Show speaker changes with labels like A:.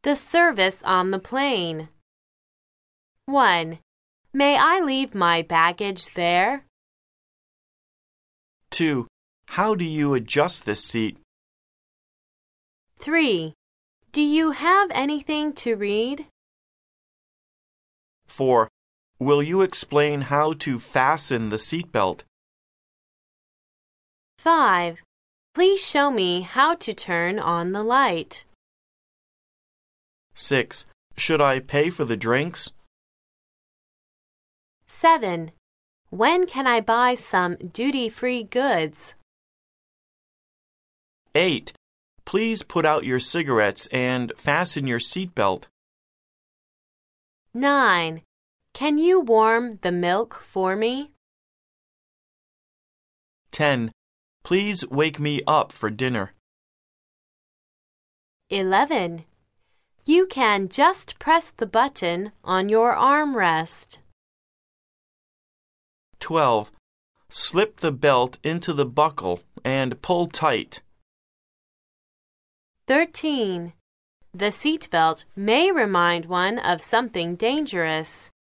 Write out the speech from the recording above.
A: The service on the plane. 1. May I leave my baggage there?
B: 2. How do you adjust this seat?
A: 3. Do you have anything to read?
B: 4. Will you explain how to fasten the seatbelt?
A: 5. Please show me how to turn on the light.
B: 6. Should I pay for the drinks?
A: 7. When can I buy some duty-free goods?
B: 8. Please put out your cigarettes and fasten your seatbelt.
A: 9. Can you warm the milk for me?
B: 10. Please wake me up for dinner.
A: 11. You can just press the button on your armrest.
B: 12. Slip the belt into the buckle and pull tight.
A: 13. The seatbelt may remind one of something dangerous.